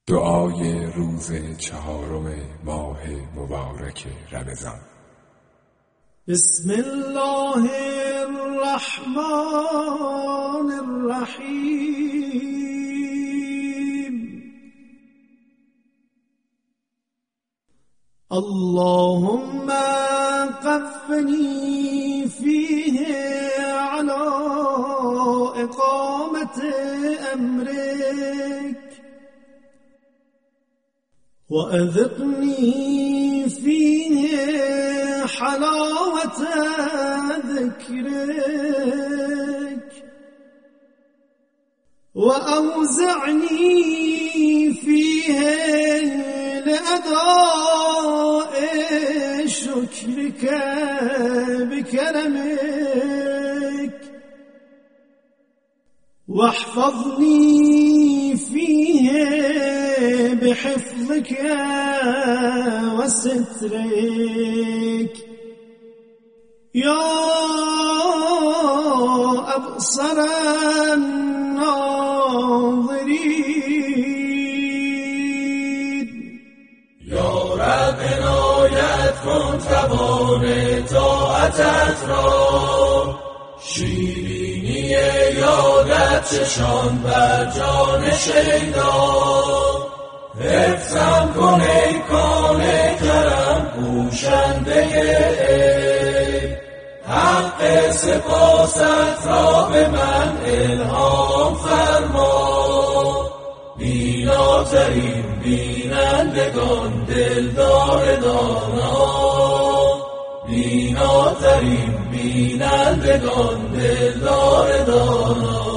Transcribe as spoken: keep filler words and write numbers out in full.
دعای روز چهارم ماه مبارک رمضان. بسم الله الرحمن الرحیم. اللهم قفني فيه على إقامة أمرك وأذقني فيه حلاوة ذكرك وأوزعني فيه لأداء شكرك بكرمك واحفظني فيه بحفظك وسترك يا أبصر الناظرين. يا رب عنایت کن توان طاعتت را، شیرینی یادت چشان بر جان شیدا. حفظم کن ای کان کرم پوشنده عیب، حق سپاست را به من الهام فرما. بیناترین بینندگان دلدار دانا، بیناترین بینندگان دلدار دانا.